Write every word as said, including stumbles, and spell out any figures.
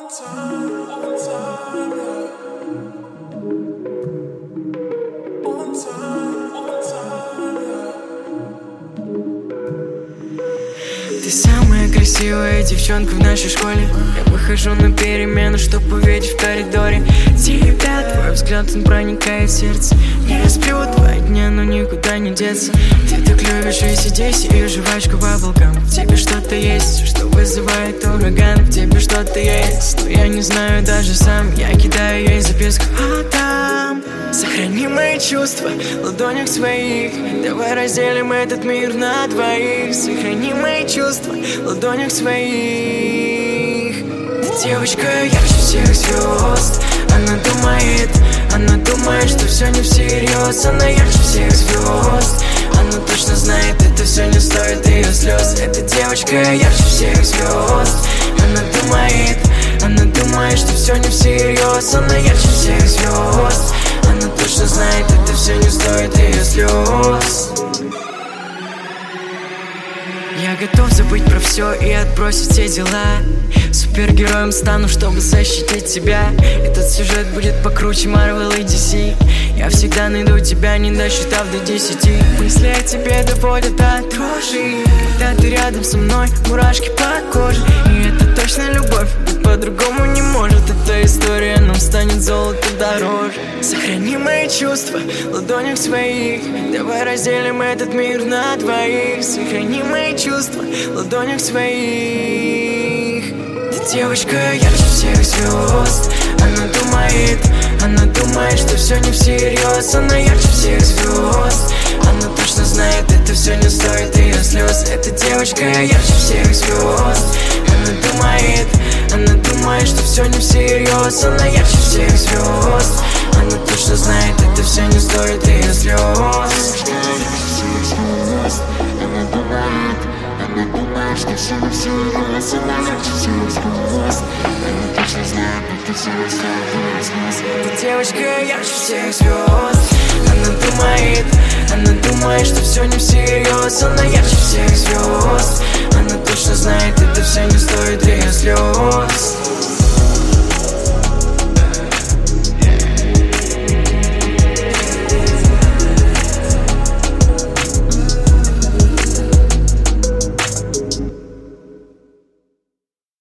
Ты самая красивая девчонка в нашей школе. Я выхожу на перемену, чтоб увидеть в коридоре тебя. Твой взгляд, он проникает в сердце. Я сплю два дня, но никуда не деться. Ты так любишь и сидеть, и жвачку баблгам. В тебе что-то есть, что вызывает ураган. В тебе что-то есть, но я не знаю даже сам. Я кидаю ей записку, а там сохрани мои чувства в ладонях своих. Давай разделим этот мир на двоих. Сохрани мои чувства в ладонях своих. Ты девочка ярче всех звезд. Она думает, она думает, что все не всерьез. Она ярче всех звезд. Она точно знает, это все не стоит ее слез. Эта девочка ярче всех звезд. Она думает, она думает, что все не всерьез. Она ярче всех звезд. Она точно знает, это все не стоит ее слез. Я готов забыть про все и отбросить все дела. Супергероем стану, чтобы защитить тебя. Этот сюжет будет покруче Marvel и ди си. Я всегда найду тебя, не досчитав до десяти. Мысли о тебе доводят от дрожи. Когда ты рядом со мной, мурашки по коже. И это точно любовь, быть по-другому не может. Эта история нам станет золото дороже. Сохрани мои чувства в ладонях своих. Давай разделим этот мир на двоих. Сохрани мои чувства в ладонях своих. Ты девочка ярче всех звезд. Она думает, она думает, что все не всерьез. Она ярче всех звезд. Она точно знает, это все не стоит ее слез. Эта девочка ярче всех звезд. Она думает, она думает, что все не всерьез. Она ярче всех звезд. Она точно знает, это все не стоит ее слез. Она думает, она думает, что все не всерьез. Она ярче всех звезд. Она точно знает, это все не стоит ее слез. Эта девочка ярче всех звезд. Она думает, она думает, что все не всерьез. Она ярче всех звезд. Она точно знает,